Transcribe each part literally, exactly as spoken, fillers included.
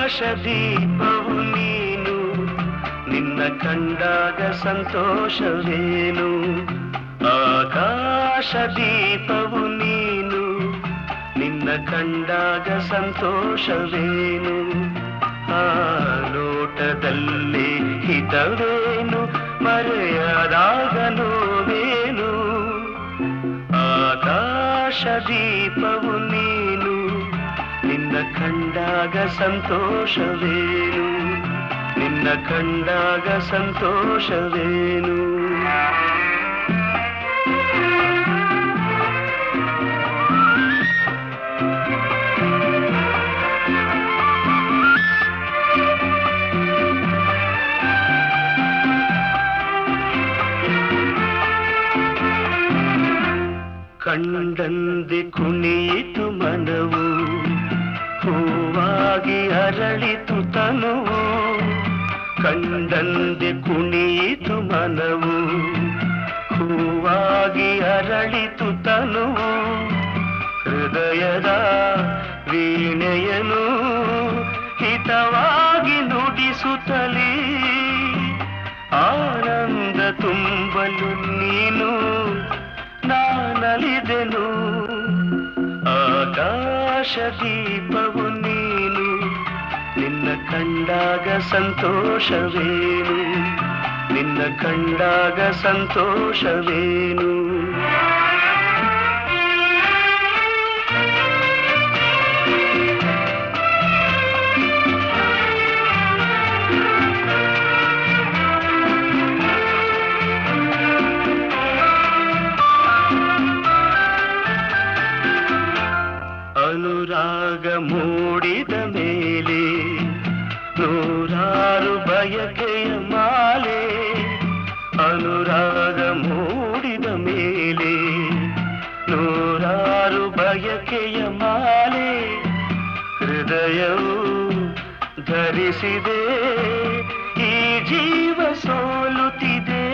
ದೀಪವು ನೀನು, ನಿನ್ನ ಕಂಡಾಗ ಸಂತೋಷವೇನು. ಆಕಾಶ ದೀಪವು ನೀನು, ನಿನ್ನ ಕಂಡಾಗ ಸಂತೋಷವೇನು. ಆ ಲೋಟದಲ್ಲಿ ಹಿತವೇನು, ಮರೆಯದಾಗ ನೋವೇನು. ಆಕಾಶ ದೀಪವು ನೀನು, ನಿನ್ನ ಕಂಡಾಗ ಸಂತೋಷವೇನು, ನಿನ್ನ ಕಂಡಾಗ ಸಂತೋಷವೇನು. ಕಂಡಂದೆ ಕುಣಿಯಿತು ಮನವು, ಹೂವಾಗಿ ಅರಳಿತು ತನುವು. ಕಂಡಂದೆ ಕುಣಿಯಿತು ಮನವು, ಹೂವಾಗಿ ಅರಳಿತು ತನುವು. ಹೃದಯದ ವೀಣೆಯನು ಹಿತವಾಗಿ ನುಡಿಸುತ್ತಲೇ, ಆನಂದ ತುಂಬಲು ನೀನು ನಾನಲಿದೆನು. ಆಕಾಶ ದೀಪವು ನೀನು, ನಿನ್ನ ಕಂಡಾಗ ಸಂತೋಷವೇನು, ನಿನ್ನ ಕಂಡಾಗ ಸಂತೋಷವೇನು. ಅನುರಾಗ ಮೂಡಿದ ಮೇಲೆ ನೂರಾರು ಬಯಕೆಯ ಮಾಲೆ. ಅನುರಾಗ ಮೂಡಿದ ಮೇಲೆ ನೂರಾರು ಬಯಕೆಯ ಮಾಲೆ. ಹೃದಯವು ಧರಿಸಿದೆ, ಈ ಜೀವ ಸೋಲುತ್ತಿದೆ.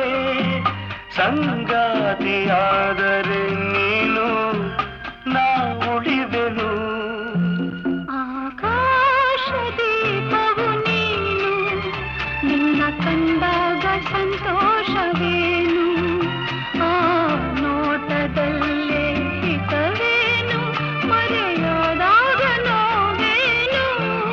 ಸಂಗಾತಿಯಾದರೆ ನೀನು ನಾ ಉಳಿದೆನು. ಆಕಾಶ ದೀಪವು ನೀನು, ನಿನ್ನ ಕಂಡಾಗ ಸಂತೋಷವೇನು. ಆ ನೋಟದಲ್ಲೇ ಹಿತವೇನು, ಮರೆಯಾದಾಗ ನೋವೇನು.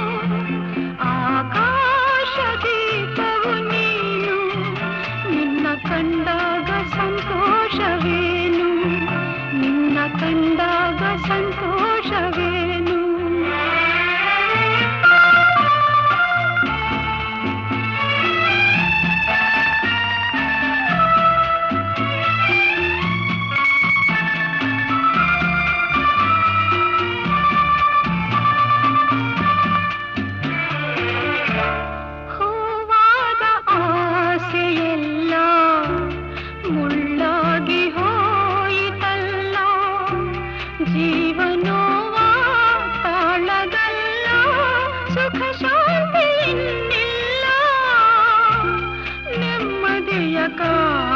ಆಕಾಶ ದೀಪವು ನೀನು, ನಿನ್ನ ಕಂಡಾಗ ಸಂತೋಷವೇನು, ನಿನ್ನ ಕಂಡಾಗ ಸಂತೋಷವೇನು. ಹೂವಾದ ಆಸೆಯೆಲ್ಲ ಮುಳ್ಳಾಗಿ ಹೋಯಿತಲ್ಲ. ಜೀವನೋವ ತಾಳಗಲ್ಲ, ಸುಖ ಶಾಂತಿ ಇನ್ನಿಲ್ಲ. ನೆಮ್ಮದಿಯ ಕಾ